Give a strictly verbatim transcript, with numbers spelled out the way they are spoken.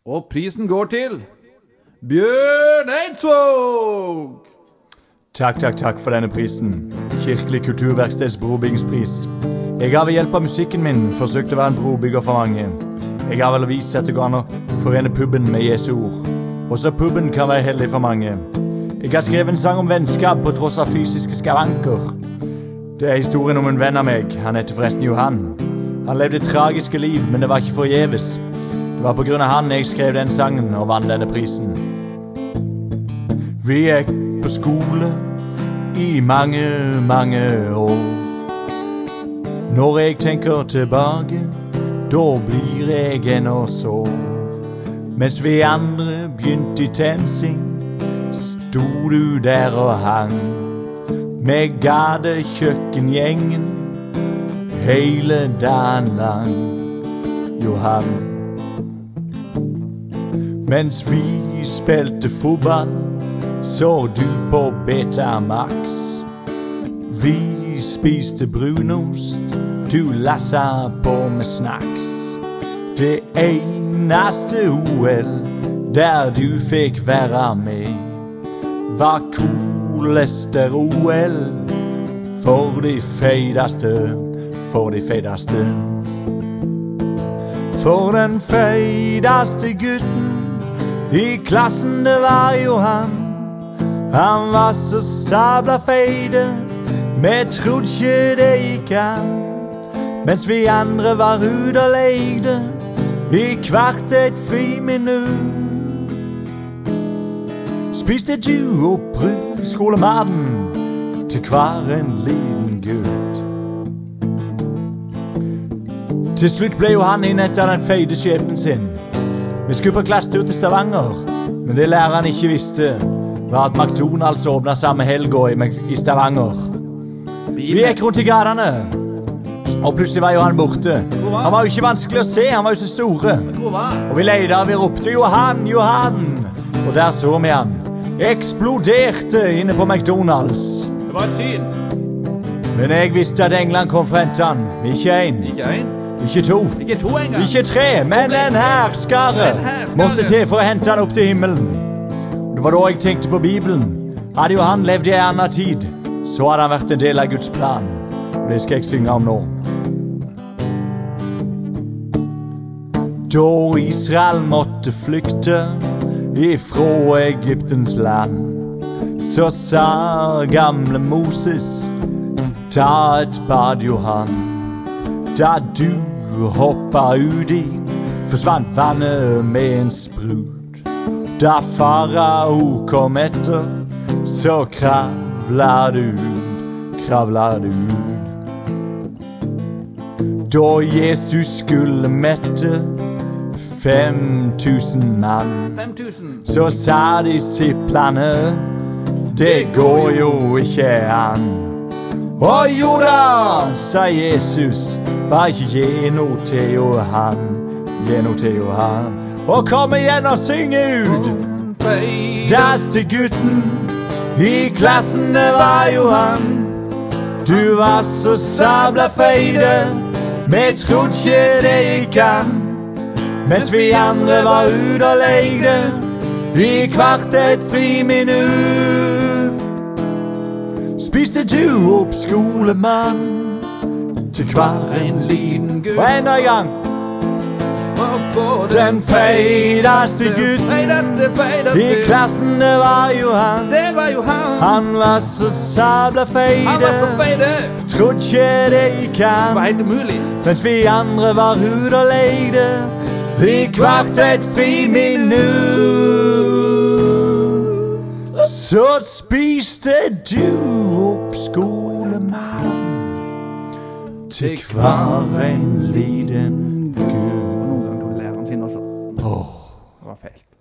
Og prisen går til Bjørn Eidsvåg. Takk, takk, takk for denne prisen. Kirkelig kulturverksteds brobyggingspris. Jeg har ved hjelp av musikken min forsøkt å være en brobygger for mange. Jeg har vel vist at det går an å forene puben med Jesu ord. Også puben kan være heldig for mange. Jeg har skrevet en sang om vennskap på tross av fysiske skavanker. Det er historien om en venn av meg. Han heter forresten Johan. Han levde et tragiske liv, men det var ikke forgjeves. Det var på grunn av han jeg skrev den sangen og vann denne prisen. Vi gikk på skole i mange, mange år. Når jeg tenker tilbake, da blir jeg ennå sår. Mens vi andre begynte i tensing, sto du der og hang. Med gade kjøkkengjengen hele dagen lang, Johan. Mens vi spilte fotball, så du på Betamax. Vi spiste brunost, du lassa på med snacks. Det eneste O L der du fikk være med, var cooleste-O L for de feideste, for de feideste. For den feideste gutten i klassen, det var Johan. Han var så sabla feide, vi trodde ikke det gikk an. Mens vi andre var ute og leide i hvert et friminutt. Spiste du opp skolematen til hver en liten gutt. Til slutt ble Johan innhentet av den feide skjebnen sin. Vi skulle på klassetur til Stavanger, men det læreren ikke visste var at McDonalds åpnet samme helga i, i Stavanger. Vi gikk rundt i gatene, og plutselig var Johan borte. Han var jo ikke vanskelig å se, han var jo så store. Og vi leide og vi ropte Johan, Johan. Og der så vi han. Eksploderte inne på McDonalds. Det var et syn. Men jeg visste at England kom for å hente han. Ikke en. Ikke en. Ikke to. Ikke to engang. Ikke tre, men en herskare måtte til for å hente han opp til himmelen. Og det var da jeg tenkte på Bibelen. Hadde jo han levd i en annen tid, så hadde han vært en del av Guds plan. Og det skal jeg synge om nå. Da Israel måtte flykte ifra Egyptens land, så sa gamle Moses, ta et bad, Johan. Da du hoppa uti, forsvant vannet med en sprut. Da farao kom etter, så kravla du, kravla du. Da Jesus skulle mette fem tusen mann, Fem tusen. så sa disiplene, det går jo ikke an. Å jo da, sa Jesus, bare ikke gi noe til Johan, gi noe til Johan. Og kom igjen og syng ut. Daste gutten i klassen, det var Johan. Du var så sabla feide, vi trodde ikke det gikk an. Mens vi andre var ute og leide i hvert et friminutt. Spiste du opp skolemann til hver en liten gutt. Og enda en gang. Den feideste gutten i klassen, det var Johan. Det var Johan. Han var så sabla feide, Han var så feide. trodde ikke det gikk Det an. var helt umulig. Mens vi andre var ute og leide i hvert et friminutt. Så spiste du opp skolemann til hver en liten gutt. Og noen ganger tok læreren sin også. Åh. Det var feil.